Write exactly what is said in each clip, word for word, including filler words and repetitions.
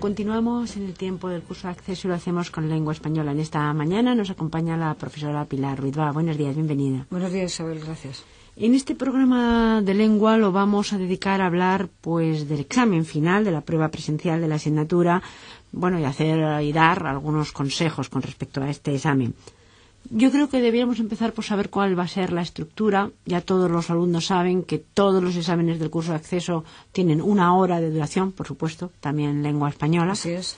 continuamos en el tiempo del curso de acceso y lo hacemos con lengua española. En esta mañana nos acompaña la profesora Pilar Ruiz-Vá. Buenos días, bienvenida. Buenos días, Isabel, gracias. En este programa de lengua lo vamos a dedicar a hablar pues del examen final de la prueba presencial de la asignatura, bueno, y hacer y dar algunos consejos con respecto a este examen. Yo creo que deberíamos empezar por saber cuál va a ser la estructura. Ya todos los alumnos saben que todos los exámenes del curso de acceso tienen una hora de duración, por supuesto, también en lengua española. Así es.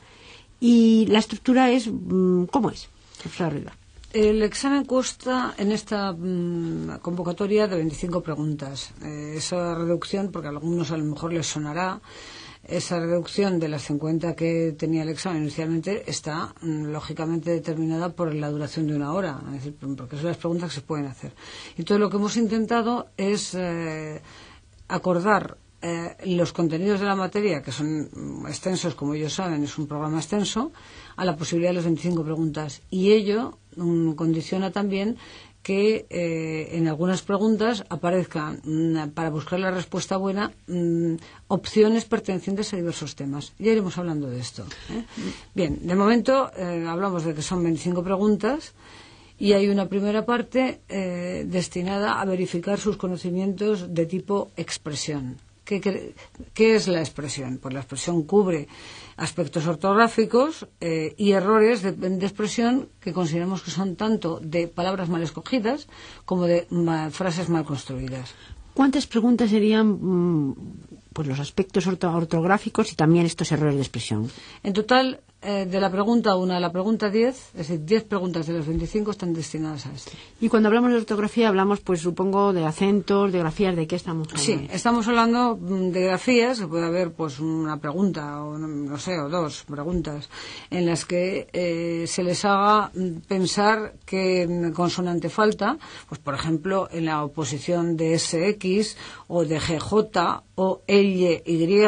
Y la estructura es, ¿cómo es, profesora Ruiz-Vá? El examen consta en esta mmm, convocatoria de veinticinco preguntas. Eh, esa reducción, porque a algunos a lo mejor les sonará, esa reducción de las cincuenta que tenía el examen inicialmente está mmm, lógicamente determinada por la duración de una hora, es decir, porque son las preguntas que se pueden hacer. Entonces lo que hemos intentado es eh, acordar eh, los contenidos de la materia, que son extensos, como ellos saben, es un programa extenso, a la posibilidad de las veinticinco preguntas. Y ello mmm, condiciona también que eh, en algunas preguntas aparezcan, mmm, para buscar la respuesta buena, mmm, opciones pertenecientes a diversos temas. Ya iremos hablando de esto, ¿eh? Bien, de momento eh, hablamos de que son veinticinco preguntas y hay una primera parte eh, destinada a verificar sus conocimientos de tipo expresión. ¿Qué, qué, ¿Qué es la expresión? Pues la expresión cubre aspectos ortográficos eh, y errores de, de expresión que consideramos que son tanto de palabras mal escogidas como de ma, frases mal construidas. ¿Cuántas preguntas serían pues los aspectos ortográficos y también estos errores de expresión? En total, eh, de la pregunta uno a la pregunta diez, es decir, diez preguntas de las veinticinco están destinadas a esto. Y cuando hablamos de ortografía, hablamos, pues supongo, de acentos, de grafías, ¿de qué estamos hablando? Sí, estamos hablando de grafías, que puede haber pues una pregunta, o no sé, o dos preguntas, en las que eh, se les haga pensar qué consonante falta, pues por ejemplo, en la oposición de ese equis, o de ge jota, o elle, y,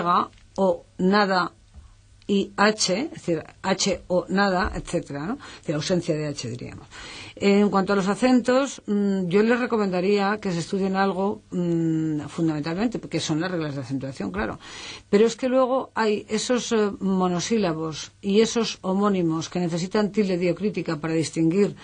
o nada, y H, es decir, H o nada, etcétera, ¿no? De ausencia de H, diríamos. En cuanto a los acentos, mmm, yo les recomendaría que se estudien algo mmm, fundamentalmente, porque son las reglas de acentuación, claro. Pero es que luego hay esos eh, monosílabos y esos homónimos que necesitan tilde diacrítica para distinguir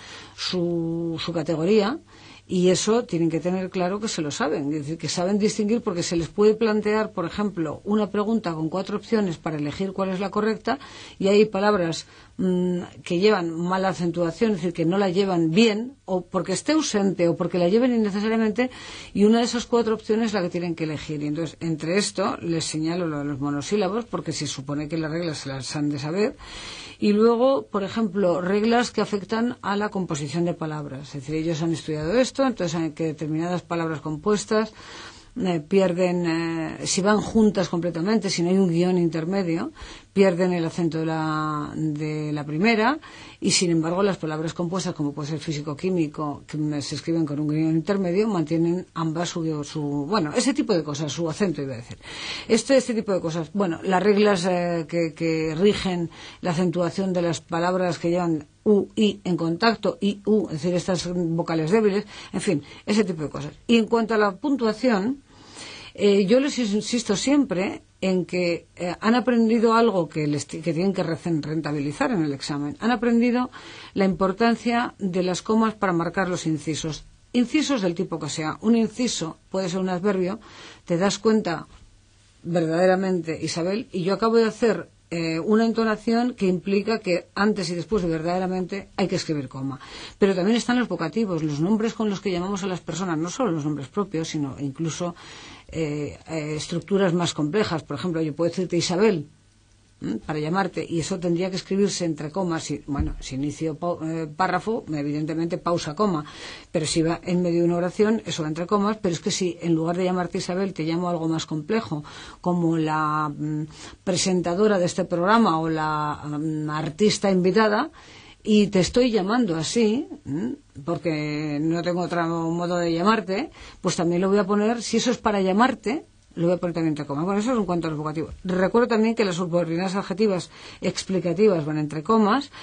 su, su categoría. Y eso tienen que tener claro que se lo saben, es decir, que saben distinguir, porque se les puede plantear, por ejemplo, una pregunta con cuatro opciones para elegir cuál es la correcta, y hay palabras mmm, que llevan mala acentuación, es decir, que no la llevan bien, o porque esté ausente, o porque la lleven innecesariamente, y una de esas cuatro opciones es la que tienen que elegir. Y entonces, entre esto, les señalo lo de los monosílabos, porque se supone que las reglas se las han de saber. Y luego, por ejemplo, reglas que afectan a la composición de palabras. Es decir, ellos han estudiado esto, entonces saben que determinadas palabras compuestas eh, pierden, eh, si van juntas completamente, si no hay un guión intermedio, pierden el acento de la, de la primera, y sin embargo las palabras compuestas, como puede ser físico-químico, que se escriben con un guión intermedio, mantienen ambas su, su, bueno, ese tipo de cosas, su acento iba a decir. Este, este tipo de cosas, bueno, las reglas eh, que, que rigen la acentuación de las palabras que llevan U, I en contacto, I, U, es decir, estas vocales débiles, en fin, ese tipo de cosas. Y en cuanto a la puntuación, eh, yo les insisto siempre en que eh, han aprendido algo que, les que tienen que rentabilizar en el examen. Han aprendido la importancia de las comas para marcar los incisos. Incisos del tipo que sea. Un inciso puede ser un adverbio, te das cuenta verdaderamente, Isabel, y yo acabo de hacer Eh, una entonación que implica que antes y después de verdaderamente hay que escribir coma. Pero también están los vocativos, los nombres con los que llamamos a las personas, no solo los nombres propios, sino incluso eh, eh, estructuras más complejas. Por ejemplo, yo puedo decirte Isabel, ¿m? para llamarte, y eso tendría que escribirse entre comas. Y, bueno, si inicio eh, párrafo, evidentemente pausa coma, pero si va en medio de una oración, eso va entre comas. Pero es que si en lugar de llamarte Isabel te llamo algo más complejo, como la mm, presentadora de este programa o la mm, artista invitada, y te estoy llamando así, ¿m? porque no tengo otro modo de llamarte, pues también lo voy a poner, si eso es para llamarte, lo voy a poner también entre comas. Bueno, eso es en cuanto a los vocativos. Recuerdo también que las subordinadas adjetivas explicativas van entre comas.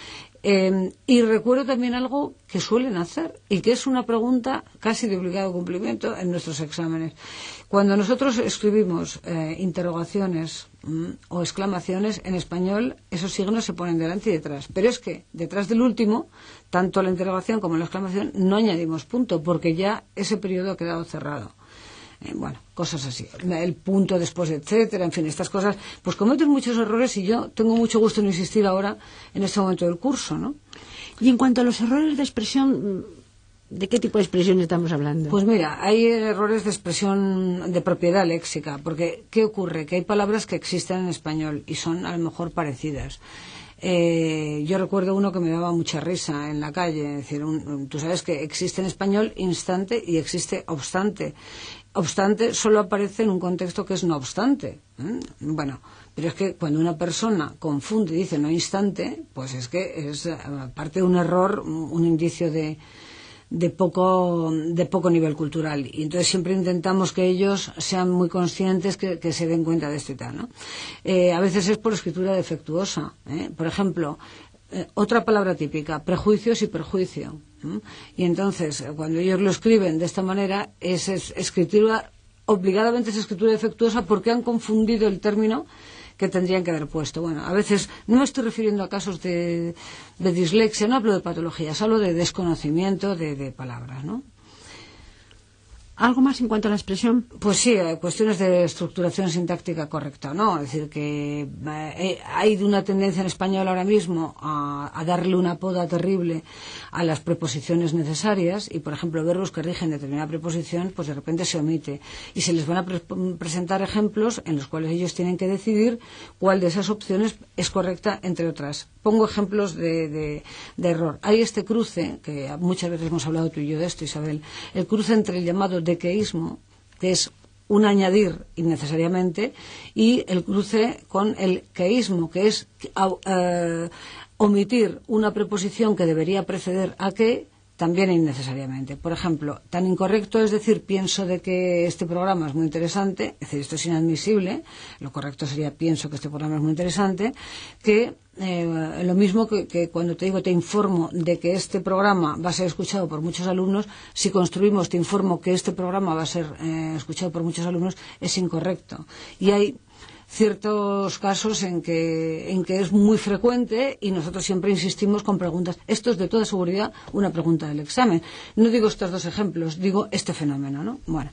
Eh, y recuerdo también algo que suelen hacer y que es una pregunta casi de obligado cumplimiento en nuestros exámenes. Cuando nosotros escribimos eh, interrogaciones mmm, o exclamaciones en español, esos signos se ponen delante y detrás. Pero es que detrás del último, tanto la interrogación como la exclamación, no añadimos punto, porque ya ese periodo ha quedado cerrado. Eh, bueno, cosas así. El punto después, etcétera, en fin, estas cosas, pues cometen muchos errores y yo tengo mucho gusto en insistir ahora en este momento del curso, ¿no? Y en cuanto a los errores de expresión, ¿de qué tipo de expresión estamos hablando? Pues mira, hay errores de expresión de propiedad léxica, porque ¿qué ocurre? Que hay palabras que existen en español y son a lo mejor parecidas. Eh, yo recuerdo uno que me daba mucha risa en la calle, es decir, un, tú sabes que existe en español instante y existe obstante. Obstante solo aparece en un contexto que es no obstante. ¿eh? Bueno, pero es que cuando una persona confunde y dice no instante, pues es que es, aparte de un error, un indicio de, de, poco, de poco nivel cultural. Y entonces siempre intentamos que ellos sean muy conscientes, que, que se den cuenta de esto y tal, ¿no? Eh, a veces es por escritura defectuosa. ¿eh? Por ejemplo, eh, otra palabra típica, prejuicios y perjuicio. ¿eh? Y entonces, cuando ellos lo escriben de esta manera, es, es escritura, obligadamente es escritura defectuosa porque han confundido el término que tendrían que haber puesto. Bueno, a veces no me estoy refiriendo a casos de, de dislexia, no hablo de patologías, hablo de desconocimiento de, de palabras, ¿no? ¿Algo más en cuanto a la expresión? Pues sí, cuestiones de estructuración sintáctica correcta, ¿no? Es decir, que eh, hay una tendencia en español ahora mismo a, a darle una poda terrible a las preposiciones necesarias y, por ejemplo, verbos que rigen determinada preposición, pues de repente se omite. Y se les van a pre presentar ejemplos en los cuales ellos tienen que decidir cuál de esas opciones es correcta, entre otras. Pongo ejemplos de, de, de error. Hay este cruce, que muchas veces hemos hablado tú y yo de esto, Isabel, el cruce entre el llamado dequeísmo, que es un añadir innecesariamente, y el cruce con el queísmo, que es uh, omitir una preposición que debería preceder a que, también innecesariamente. Por ejemplo, tan incorrecto es decir, pienso de que este programa es muy interesante, es decir, esto es inadmisible, lo correcto sería pienso que este programa es muy interesante, que eh, lo mismo que, que cuando te digo te informo de que este programa va a ser escuchado por muchos alumnos, si construimos te informo que este programa va a ser eh, escuchado por muchos alumnos, es incorrecto. Y hay ciertos casos en que, en que es muy frecuente y nosotros siempre insistimos con preguntas. Esto es de toda seguridad una pregunta del examen. No digo estos dos ejemplos, digo este fenómeno, ¿no? Bueno.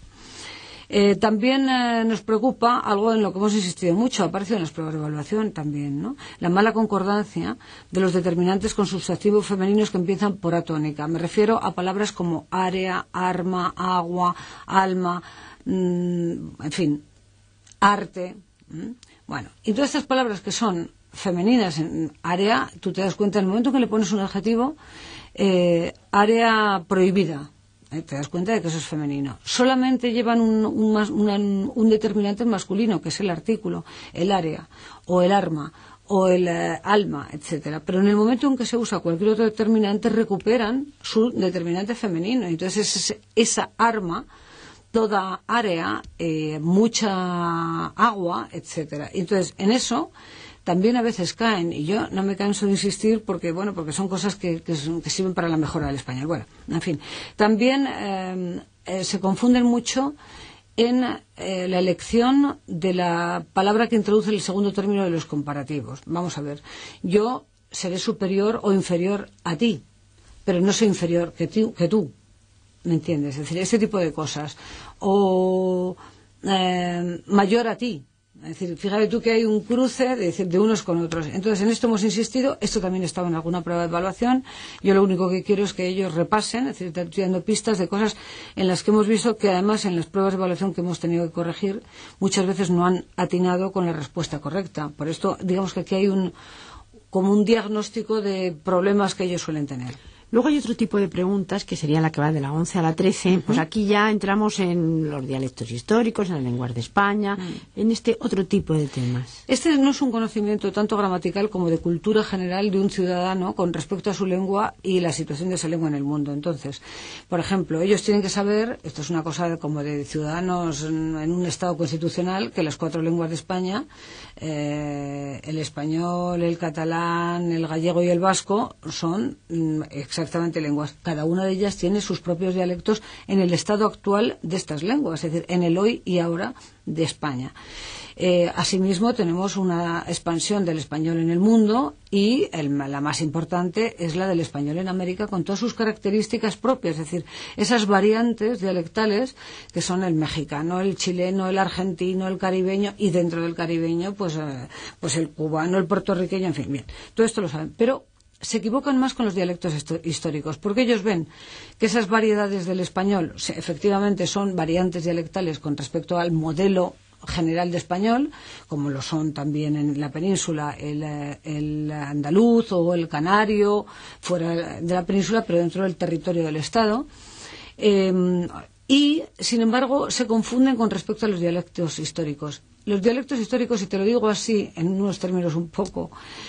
Eh, también eh, nos preocupa algo en lo que hemos insistido mucho, ha aparecido en las pruebas de evaluación también, ¿no? La mala concordancia de los determinantes con sustantivos femeninos que empiezan por A tónica. Me refiero a palabras como área, arma, agua, alma, mmm, en fin, arte. Bueno, y todas estas palabras que son femeninas en área, tú te das cuenta en el momento que le pones un adjetivo, eh, área prohibida, eh, te das cuenta de que eso es femenino. Solamente llevan un, un, una, un determinante masculino, que es el artículo, el área, o el arma, o el eh, alma, etcétera. Pero en el momento en que se usa cualquier otro determinante, recuperan su determinante femenino. Entonces es, esa arma, toda área, eh, mucha agua, etcétera. Entonces, en eso también a veces caen, y yo no me canso de insistir porque, bueno, porque son cosas que, que, son, que sirven para la mejora del español. Bueno, en fin. También eh, eh, se confunden mucho en eh, la elección de la palabra que introduce el segundo término de los comparativos. Vamos a ver, yo seré superior o inferior a ti, pero no soy inferior que, ti, que tú. ¿Me entiendes? Es decir, ese tipo de cosas. O eh, mayor a ti. Es decir, fíjate tú que hay un cruce de, de unos con otros. Entonces, en esto hemos insistido. Esto también estaba en alguna prueba de evaluación. Yo lo único que quiero es que ellos repasen, es decir, estoy dando pistas de cosas en las que hemos visto que además en las pruebas de evaluación que hemos tenido que corregir, muchas veces no han atinado con la respuesta correcta. Por esto, digamos que aquí hay un como un diagnóstico de problemas que ellos suelen tener. Luego hay otro tipo de preguntas, que sería la que va de la once a la trece. Uh-huh. Pues aquí ya entramos en los dialectos históricos, en las lenguas de España, uh-huh. en este otro tipo de temas. Este no es un conocimiento tanto gramatical como de cultura general de un ciudadano con respecto a su lengua y la situación de esa lengua en el mundo. Entonces, por ejemplo, ellos tienen que saber, esto es una cosa como de ciudadanos en, en un Estado constitucional, que las cuatro lenguas de España, eh, el español, el catalán, el gallego y el vasco, son mm, exactamente lenguas. Cada una de ellas tiene sus propios dialectos en el estado actual de estas lenguas, es decir, en el hoy y ahora de España. Eh, asimismo, tenemos una expansión del español en el mundo y el, la más importante es la del español en América, con todas sus características propias, es decir, esas variantes dialectales que son el mexicano, el chileno, el argentino, el caribeño, y dentro del caribeño pues, eh, pues el cubano, el puertorriqueño, en fin, bien, todo esto lo saben, pero se equivocan más con los dialectos históricos, porque ellos ven que esas variedades del español efectivamente son variantes dialectales con respecto al modelo general de español, como lo son también en la península el, el andaluz o el canario, fuera de la península, pero dentro del territorio del Estado. Eh, y, sin embargo, se confunden con respecto a los dialectos históricos. Los dialectos históricos, si te lo digo así, en unos términos un poco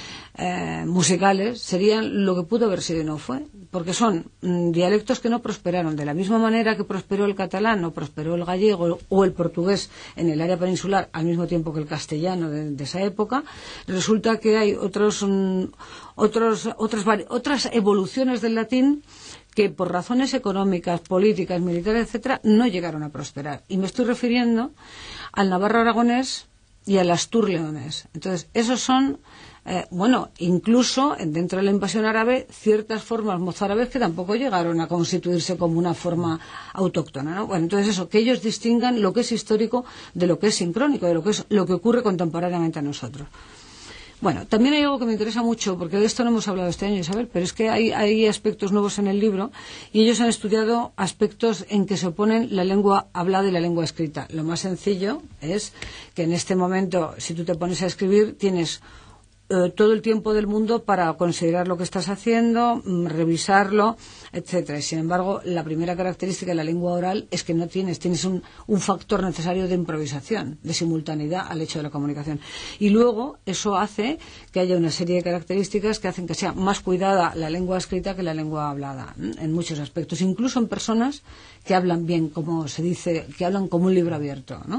Eh, musicales, serían lo que pudo haber sido y no fue, porque son mm, dialectos que no prosperaron de la misma manera que prosperó el catalán o prosperó el gallego o el portugués en el área peninsular al mismo tiempo que el castellano de, de esa época. Resulta que hay otros, mm, otros otras, otras evoluciones del latín que por razones económicas, políticas, militares, etcétera, no llegaron a prosperar, y me estoy refiriendo al navarro aragonés y al astur leonés. Entonces, esos son Eh, bueno, incluso dentro de la invasión árabe, ciertas formas mozárabes que tampoco llegaron a constituirse como una forma autóctona, ¿no? Bueno, entonces eso, que ellos distingan lo que es histórico de lo que es sincrónico, de lo que es lo que ocurre contemporáneamente a nosotros. Bueno, también hay algo que me interesa mucho, porque de esto no hemos hablado este año, Isabel, pero es que hay, hay aspectos nuevos en el libro, y ellos han estudiado aspectos en que se oponen la lengua hablada y la lengua escrita. Lo más sencillo es que en este momento, si tú te pones a escribir, tienes todo el tiempo del mundo para considerar lo que estás haciendo, revisarlo, etcétera. Y sin embargo, la primera característica de la lengua oral es que no tienes, tienes un, un factor necesario de improvisación, de simultaneidad al hecho de la comunicación. Y luego eso hace que haya una serie de características que hacen que sea más cuidada la lengua escrita que la lengua hablada, en muchos aspectos, incluso en personas que hablan bien, como se dice, que hablan como un libro abierto, ¿no?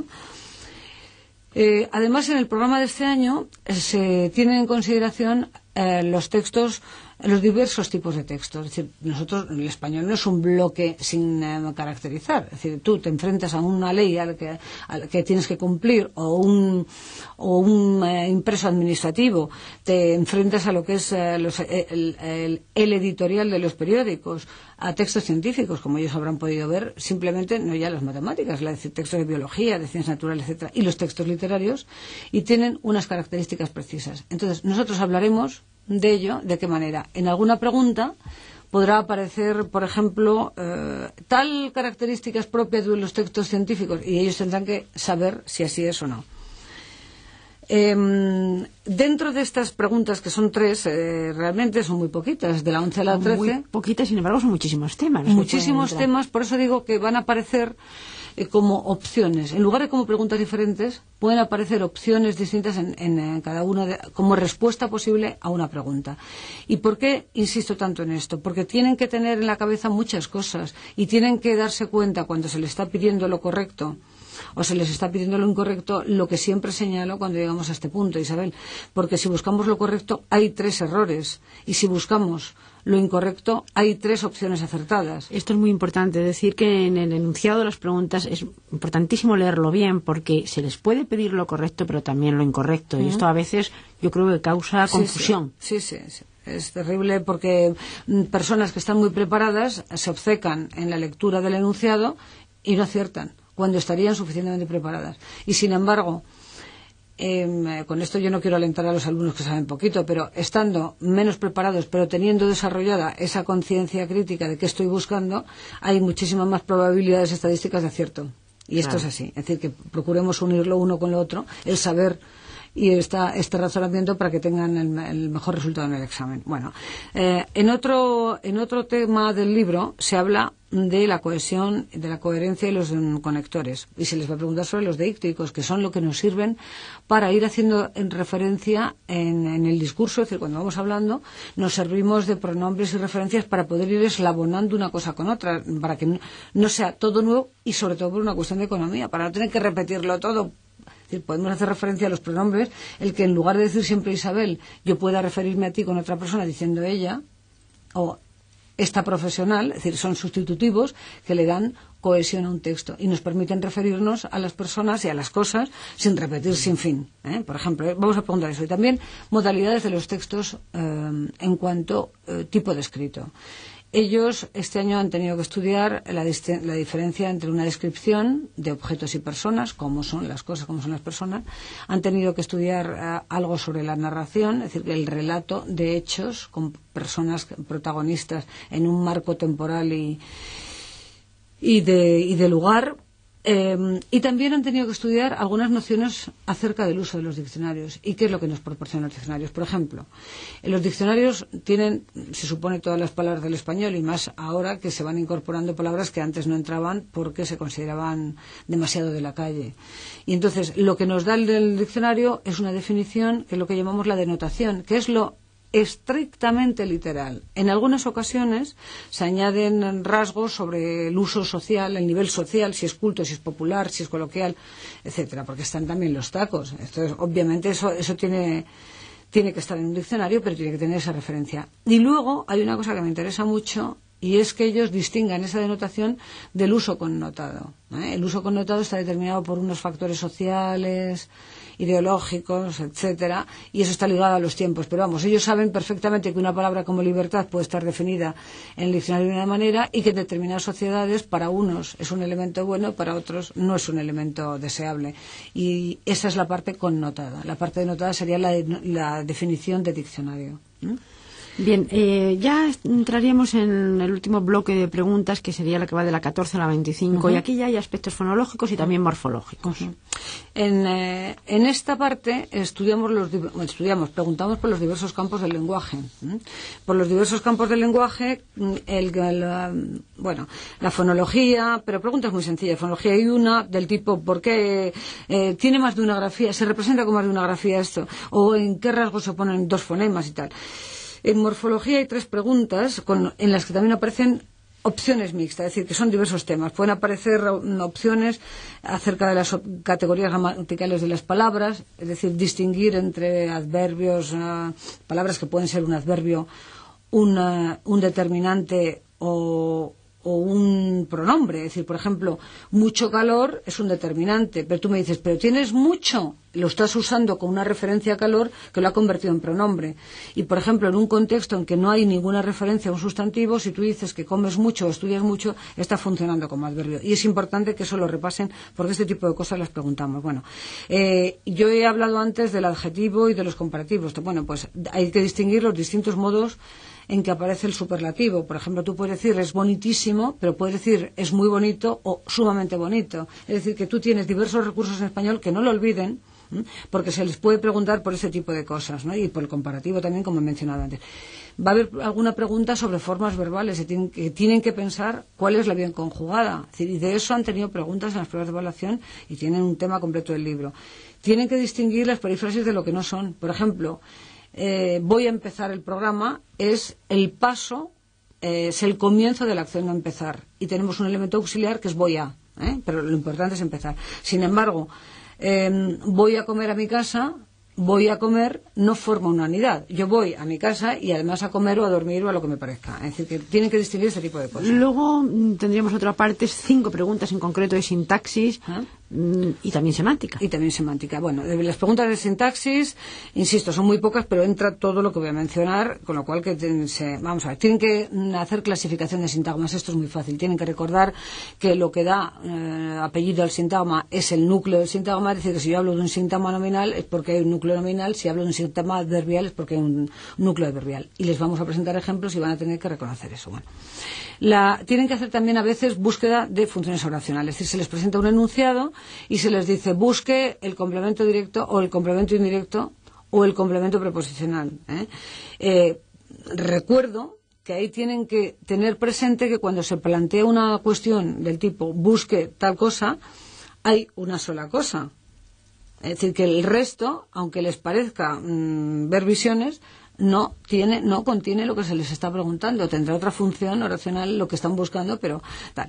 Eh, además, en el programa de este año eh, se tienen en consideración eh, los textos, los diversos tipos de textos. Es decir, nosotros, el español no es un bloque sin eh, caracterizar. Es decir, tú te enfrentas a una ley a la que, a la que tienes que cumplir, o un, o un eh, impreso administrativo, te enfrentas a lo que es eh, los, el, el, el editorial de los periódicos, a textos científicos, como ellos habrán podido ver, simplemente no ya las matemáticas, la, textos de biología, de ciencias naturales, etcétera, y los textos literarios, y tienen unas características precisas. Entonces, nosotros hablaremos de ello. ¿De qué manera? En alguna pregunta podrá aparecer, por ejemplo, eh, tal características propias de los textos científicos, y ellos tendrán que saber si así es o no. Eh, dentro de estas preguntas, que son tres, eh, realmente son muy poquitas, de la once a la trece. Muy poquitas, sin embargo, son muchísimos temas. Muchísimos temas, por eso digo que van a aparecer eh, como opciones. En lugar de como preguntas diferentes, pueden aparecer opciones distintas en, en, en cada una, de, como respuesta posible a una pregunta. ¿Y por qué insisto tanto en esto? Porque tienen que tener en la cabeza muchas cosas y tienen que darse cuenta cuando se les está pidiendo lo correcto o se les está pidiendo lo incorrecto, lo que siempre señalo cuando llegamos a este punto, Isabel, porque si buscamos lo correcto hay tres errores, y si buscamos lo incorrecto hay tres opciones acertadas. Esto es muy importante, decir que en el enunciado de las preguntas es importantísimo leerlo bien, porque se les puede pedir lo correcto pero también lo incorrecto, uh-huh. y esto a veces yo creo que causa confusión. Sí, sí, sí, sí. Es terrible, porque personas que están muy preparadas se obcecan en la lectura del enunciado y no aciertan cuando estarían suficientemente preparadas. Y sin embargo, eh, con esto yo no quiero alentar a los alumnos que saben poquito, pero estando menos preparados, pero teniendo desarrollada esa conciencia crítica de qué estoy buscando, hay muchísimas más probabilidades estadísticas de acierto. Y esto claro. es así. Es decir, que procuremos unirlo uno con lo otro, el saber y esta, este razonamiento para que tengan el, el mejor resultado en el examen. Bueno, eh, en otro en otro tema del libro se habla de la cohesión, de la coherencia y los conectores, y se les va a preguntar sobre los deícticos, que son lo que nos sirven para ir haciendo en referencia en, en el discurso, es decir, cuando vamos hablando nos servimos de pronombres y referencias para poder ir eslabonando una cosa con otra, para que no, no sea todo nuevo, y sobre todo por una cuestión de economía, para no tener que repetirlo todo. Es decir, podemos hacer referencia a los pronombres, el que en lugar de decir siempre Isabel, yo pueda referirme a ti con otra persona diciendo ella, o esta profesional, es decir, son sustitutivos que le dan cohesión a un texto y nos permiten referirnos a las personas y a las cosas sin repetir sin fin, ¿eh? Por ejemplo, vamos a preguntar eso. Y también modalidades de los textos eh, en cuanto eh, tipo de escrito. Ellos este año han tenido que estudiar la, la diferencia entre una descripción de objetos y personas, cómo son las cosas, cómo son las personas. Han tenido que estudiar uh, algo sobre la narración, es decir, el relato de hechos con personas protagonistas en un marco temporal y, y, de, y de lugar. Eh, y también han tenido que estudiar algunas nociones acerca del uso de los diccionarios y qué es lo que nos proporcionan los diccionarios. Por ejemplo, en los diccionarios tienen, se supone, todas las palabras del español, y más ahora que se van incorporando palabras que antes no entraban porque se consideraban demasiado de la calle. Y entonces lo que nos da el, el diccionario es una definición que es lo que llamamos la denotación, que es lo estrictamente literal. En algunas ocasiones se añaden rasgos sobre el uso social, el nivel social, si es culto, si es popular, si es coloquial, etcétera, porque están también los tacos. Entonces, obviamente eso, eso tiene, tiene que estar en un diccionario, pero tiene que tener esa referencia. Y luego hay una cosa que me interesa mucho, y es que ellos distingan esa denotación del uso connotado, ¿eh? El uso connotado está determinado por unos factores sociales, ideológicos, etcétera, y eso está ligado a los tiempos. Pero vamos, ellos saben perfectamente que una palabra como libertad puede estar definida en el diccionario de una manera y que en determinadas sociedades para unos es un elemento bueno, para otros no es un elemento deseable. Y esa es la parte connotada. La parte denotada sería la, de, la definición de diccionario. ¿Mm? Bien, eh, ya entraríamos en el último bloque de preguntas, que sería la que va de la catorce a la veinticinco, uh-huh. Y aquí ya hay aspectos fonológicos y también morfológicos. Uh-huh. En, eh, en esta parte estudiamos, los, estudiamos, preguntamos por los diversos campos del lenguaje. ¿eh? Por los diversos campos del lenguaje, el, el, bueno, la fonología, pero preguntas muy sencillas. Fonología hay una del tipo, ¿por qué eh, tiene más de una grafía? ¿Se representa con más de una grafía esto? ¿O en qué rasgos se ponen dos fonemas y tal? En morfología hay tres preguntas con, en las que también aparecen opciones mixtas, es decir, que son diversos temas. Pueden aparecer opciones acerca de las categorías gramaticales de las palabras, es decir, distinguir entre adverbios, uh, palabras que pueden ser un adverbio, una, un determinante o, o un pronombre. Es decir, por ejemplo, mucho calor es un determinante, pero tú me dices, pero tienes mucho, lo estás usando con una referencia a calor que lo ha convertido en pronombre. Y, por ejemplo, en un contexto en que no hay ninguna referencia a un sustantivo, si tú dices que comes mucho o estudias mucho, está funcionando como adverbio. Y es importante que eso lo repasen, porque este tipo de cosas las preguntamos. Bueno, eh, yo he hablado antes del adjetivo y de los comparativos. Bueno, pues hay que distinguir los distintos modos en que aparece el superlativo. Por ejemplo, tú puedes decir es bonitísimo, pero puedes decir es muy bonito o sumamente bonito. Es decir, que tú tienes diversos recursos en español que no lo olviden, porque se les puede preguntar por ese tipo de cosas, ¿no? Y por el comparativo también, como he mencionado antes. Va a haber alguna pregunta sobre formas verbales que tienen que, tienen que pensar cuál es la bien conjugada. Y de eso han tenido preguntas en las pruebas de evaluación y tienen un tema completo del libro. Tienen que distinguir las perífrasis de lo que no son. Por ejemplo, eh, voy a empezar el programa, es el paso, eh, es el comienzo de la acción de empezar. Y tenemos un elemento auxiliar que es voy a, ¿eh? Pero lo importante es empezar. Sin embargo, Eh, voy a comer a mi casa, voy a comer, no forma una unidad. Yo voy a mi casa y además a comer o a dormir o a lo que me parezca. Es decir, que tienen que distinguir este tipo de cosas. Luego tendríamos otra parte, cinco preguntas en concreto de sintaxis. ¿Ah? Y también semántica. Y también semántica. Bueno, de las preguntas de sintaxis, insisto, son muy pocas, pero entra todo lo que voy a mencionar, con lo cual que ten, se, vamos a ver, tienen que hacer clasificación de sintagmas. Esto es muy fácil. Tienen que recordar que lo que da eh, apellido al sintagma es el núcleo del sintagma, es decir, que si yo hablo de un sintagma nominal es porque hay un núcleo nominal, si hablo de un sintagma adverbial es porque hay un núcleo adverbial. Y les vamos a presentar ejemplos y van a tener que reconocer eso. Bueno. La, tienen que hacer también a veces búsqueda de funciones oracionales, es decir, se les presenta un enunciado y se les dice busque el complemento directo o el complemento indirecto o el complemento preposicional. ¿eh? Eh, recuerdo que ahí tienen que tener presente que cuando se plantea una cuestión del tipo busque tal cosa, hay una sola cosa. Es decir, que el resto, aunque les parezca mmm, ver visiones, no tiene, no contiene lo que se les está preguntando. Tendrá otra función oracional lo que están buscando, pero tal.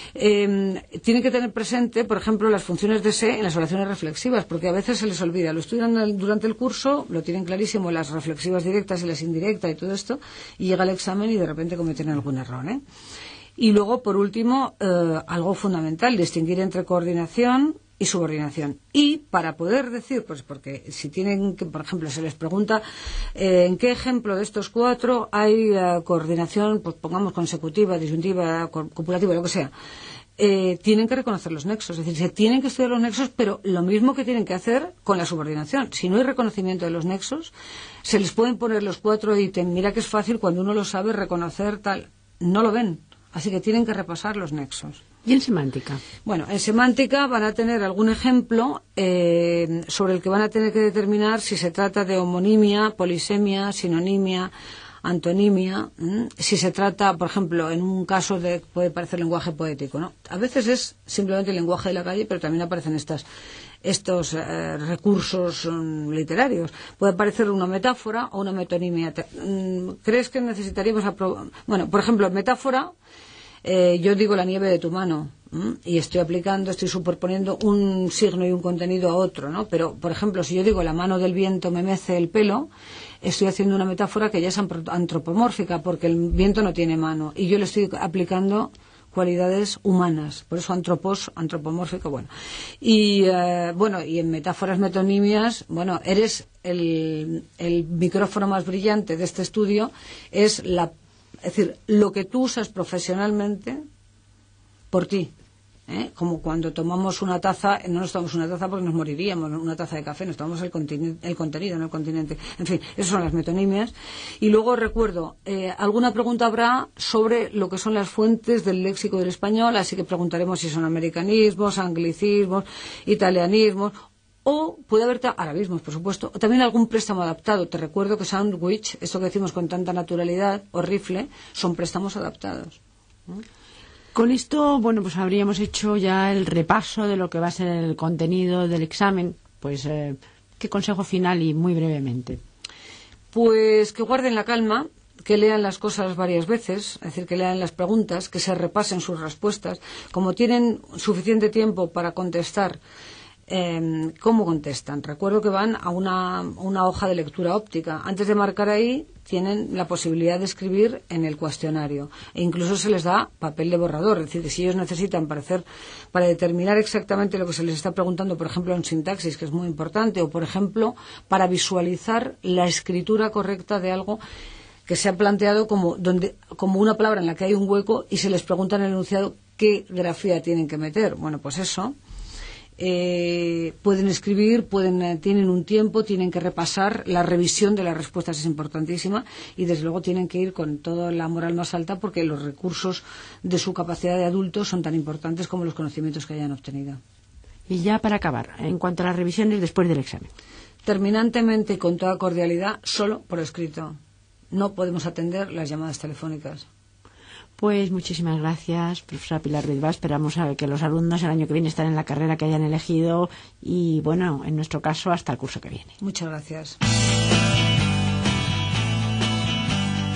Eh, tienen que tener presente, por ejemplo, las funciones de se en las oraciones reflexivas, porque a veces se les olvida. Lo estudian durante el curso, lo tienen clarísimo, las reflexivas directas y las indirectas y todo esto, y llega el examen y de repente cometen algún error, ¿eh? Y luego, por último, eh, algo fundamental, distinguir entre coordinación y subordinación. Y para poder decir, pues porque si tienen que, por ejemplo, se les pregunta eh, en qué ejemplo de estos cuatro hay uh, coordinación, pues pongamos consecutiva, disyuntiva, copulativa, lo que sea, eh, tienen que reconocer los nexos. Es decir, se tienen que estudiar los nexos, pero lo mismo que tienen que hacer con la subordinación. Si no hay reconocimiento de los nexos, se les pueden poner los cuatro ítems. Mira que es fácil cuando uno lo sabe reconocer tal. No lo ven. Así que tienen que repasar los nexos. ¿Y en semántica? Bueno, en semántica van a tener algún ejemplo eh, sobre el que van a tener que determinar si se trata de homonimia, polisemia, sinonimia, antonimia. ¿m? Si se trata, por ejemplo, en un caso de puede parecer lenguaje poético, ¿no? A veces es simplemente el lenguaje de la calle, pero también aparecen estas estos eh, recursos um, literarios. Puede parecer una metáfora o una metonimia. ¿Crees que necesitaríamos apro- bueno, por ejemplo, metáfora? Eh, yo digo la nieve de tu mano, ¿m? Y estoy aplicando, estoy superponiendo un signo y un contenido a otro, ¿no? Pero, por ejemplo, si yo digo la mano del viento me mece el pelo, estoy haciendo una metáfora que ya es antropomórfica, porque el viento no tiene mano, y yo le estoy aplicando cualidades humanas, por eso antropos, antropomórfico, bueno. Y, eh, bueno, y en metáforas metonimias, bueno, eres el, el micrófono más brillante de este estudio, es la Es decir, lo que tú usas profesionalmente por ti. ¿eh? Como cuando tomamos una taza, no nos tomamos una taza porque nos moriríamos, una taza de café, nos tomamos el, el contenido, no el continente. En fin, esas son las metonimias. Y luego recuerdo, eh, alguna pregunta habrá sobre lo que son las fuentes del léxico del español, así que preguntaremos si son americanismos, anglicismos, italianismos. O puede haber arabismos, por supuesto, o también algún préstamo adaptado. Te recuerdo que sandwich, esto que decimos con tanta naturalidad, o rifle, son préstamos adaptados. ¿Mm? Con esto, bueno, pues habríamos hecho ya el repaso de lo que va a ser el contenido del examen. Pues, eh, ¿qué consejo final y muy brevemente? Pues que guarden la calma, que lean las cosas varias veces, es decir, que lean las preguntas, que se repasen sus respuestas. Como tienen suficiente tiempo para contestar, Eh, ¿cómo contestan? Recuerdo que van a una, una hoja de lectura óptica. Antes de marcar ahí, tienen la posibilidad de escribir en el cuestionario. E incluso se les da papel de borrador. Es decir, que si ellos necesitan para, hacer, para determinar exactamente lo que se les está preguntando, por ejemplo, en sintaxis, que es muy importante, o, por ejemplo, para visualizar la escritura correcta de algo que se ha planteado como, donde, como una palabra en la que hay un hueco y se les pregunta en el enunciado qué grafía tienen que meter. Bueno, pues eso. Eh, pueden escribir, pueden, eh, tienen un tiempo, tienen que repasar, la revisión de las respuestas es importantísima y desde luego tienen que ir con toda la moral más alta porque los recursos de su capacidad de adultos son tan importantes como los conocimientos que hayan obtenido. Y ya para acabar, en cuanto a las revisiones después del examen. Terminantemente y con toda cordialidad, solo por escrito. No podemos atender las llamadas telefónicas. Pues muchísimas gracias, profesora Pilar Bilbao. Esperamos a que los alumnos el año que viene estén en la carrera que hayan elegido y, bueno, en nuestro caso, hasta el curso que viene. Muchas gracias.